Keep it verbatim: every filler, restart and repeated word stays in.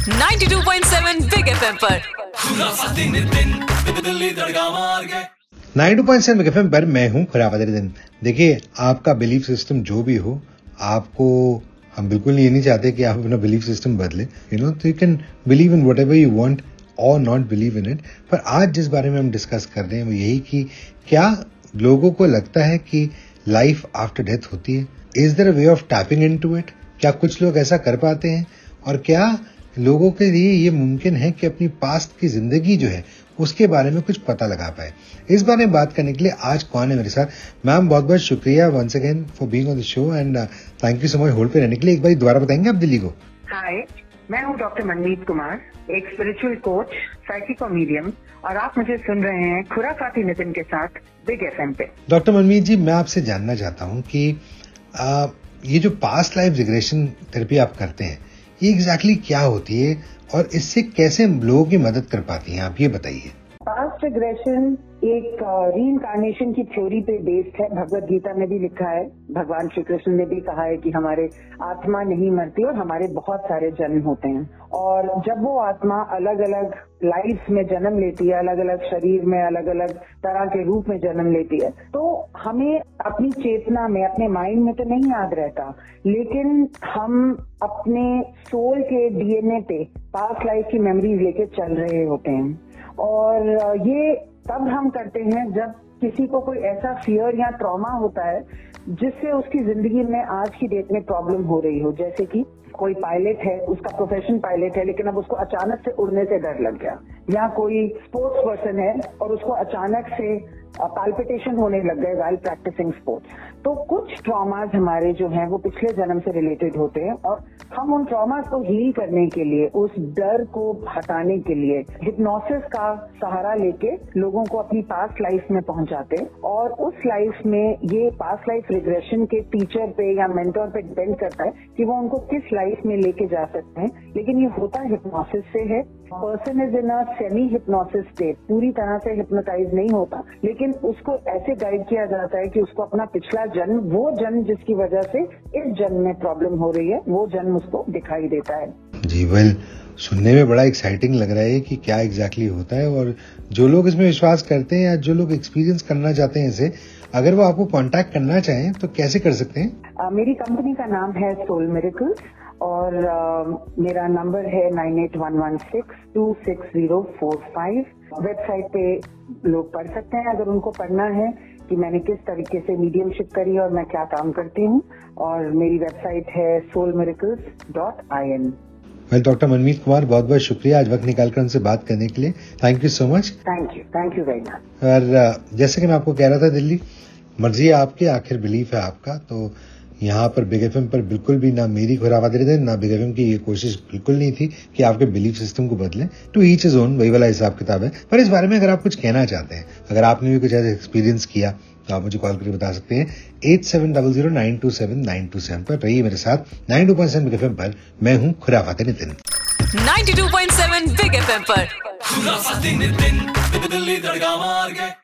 Ninety two point seven big FM पर ninety two point seven big FM पर मैं हूँ खुराफात दिन। देखिए, आपका बिलीफ सिस्टम जो भी हो, आपको हम बिल्कुल ये नहीं चाहते कि आप अपना बिलीफ सिस्टम बदले। यू नो, तो you can believe in whatever you want और नॉट बिलीव इन इट। पर आज जिस बारे में हम डिस्कस कर रहे हैं वो यही कि क्या लोगों को लगता है कि लाइफ आफ्टर डेथ होती है? Is there a way of tapping into it? क्या कुछ लोग ऐसा कर पाते हैं? और क्या लोगों के लिए ये मुमकिन है कि अपनी पास्ट की जिंदगी जो है उसके बारे में कुछ पता लगा पाए? इस बारे में बात करने के लिए आज कौन है मेरे साथ? मैम, बहुत बहुत शुक्रिया once again for being on the show and thank you so much hold पे रहने के लिए। एक बार दोबारा बताएंगे आप दिल्ली को? हाय, मैं हूँ डॉक्टर मनमीत कुमार, एक स्पिरिचुअल कोच, साइकिको मीडियम, और आप मुझे सुन रहे हैं खुराफाती नितिन के साथ बिग एफएम पे। डॉक्टर मनमीत जी, मैं आपसे जानना चाहता हूँ कि आ, ये जो पास्ट लाइफ रिग्रेशन थेरेपी आप करते हैं, ये एग्जैक्टली क्या होती है और इससे कैसे लोगों की मदद कर पाती हैं, आप ये बताइए। पास्ट रिग्रेशन एक रीइंकार्नेशन की थ्योरी पे बेस्ड है। भगवत गीता में भी लिखा है, भगवान श्री कृष्ण ने भी कहा है कि हमारे आत्मा नहीं मरती और हमारे बहुत सारे जन्म होते हैं, और जब वो आत्मा अलग अलग लाइफ में जन्म लेती है, अलग अलग शरीर में अलग अलग तरह के रूप में जन्म लेती है, तो हमें अपनी चेतना में, अपने माइंड में तो नहीं याद रहता, लेकिन हम अपने सोल के डीएनए पे पास्ट लाइफ की मेमोरीज लेके चल रहे होते हैं। और ये तब हम करते हैं जब किसी को कोई ऐसा फियर या ट्रॉमा होता है जिससे उसकी जिंदगी में आज की डेट में प्रॉब्लम हो रही हो। जैसे कि कोई पायलट है, उसका प्रोफेशन पायलट है, लेकिन अब उसको अचानक से उड़ने से डर लग गया, या कोई स्पोर्ट्स पर्सन है और उसको अचानक से पाल्पिटेशन होने लग गए व्हाइल प्रैक्टिसिंग स्पोर्ट्स। तो कुछ ट्रॉमाज हमारे जो हैं वो पिछले जन्म से रिलेटेड होते हैं, और हम उन ट्रॉमाज को हील करने के लिए, उस डर को हटाने के लिए हिप्नोसिस का सहारा लेके लोगों को अपनी पास्ट लाइफ में पहुंचाते हैं। और उस लाइफ में ये पास्ट लाइफ रिग्रेशन के टीचर पे या मेंटर पे डिपेंड करता है कि वो उनको किस लाइफ में लेके जा सकते हैं, लेकिन ये होता हिप्नोसिस से है। Person is in a semi hypnosis state, पूरी तरह से हिप्नोटाइज नहीं होता, लेकिन उसको ऐसे गाइड किया जाता है कि उसको अपना पिछला जन्म, वो जन्म जिसकी वजह से इस जन्म में प्रॉब्लम हो रही है, वो जन्म उसको दिखाई देता है। जी, वेल, सुनने में बड़ा एक्साइटिंग लग रहा है कि क्या एग्जैक्टली होता है। और जो लोग इसमें विश्वास करते हैं या जो लोग एक्सपीरियंस करना चाहते हैं इसे, अगर वो आपको कांटेक्ट करना चाहें तो कैसे कर सकते हैं? uh, मेरी कंपनी का नाम है सोल मिरेकल्स, और uh, मेरा नंबर है nine eight one one six two six zero four five. Website पे लोग पढ़ सकते हैं अगर उनको पढ़ना है कि मैंने किस तरीके से मीडियमशिप करी और मैं क्या काम करती हूँ, और मेरी वेबसाइट है Soul Miracles dot I N. Well, doctor Manmeet Kumar, बहुत बहुत शुक्रिया आज वक्त निकालकर हमसे बात करने के लिए। Thank you so much. Thank you, thank you very much. और जैसे कि मैं आपको कह रहा था, दिल्ली मर्जी है आपकी, आखिर बिलीफ है आपका। तो यहाँ पर बिग एफएम पर बिल्कुल भी ना मेरी खुराफाती नितिन, ना बिग एफएम की ये कोशिश बिल्कुल नहीं थी कि आपके बिलीफ सिस्टम को बदलें। टू ईच इज ओन, वही वाला हिसाब किताब है। पर इस बारे में अगर आप कुछ कहना चाहते हैं, अगर आपने भी कुछ ऐसा एक्सपीरियंस किया, तो आप मुझे कॉल करके बता सकते हैं eight seven double zero nine two seven nine two seven पर। रहिए मेरे साथ ninety two point seven big FM पर। मैं हूँ खुराफाती Nitin, ninety two point seven big FM पर। खुराफाती नितिन, दिल्ली दरगाह मार गए।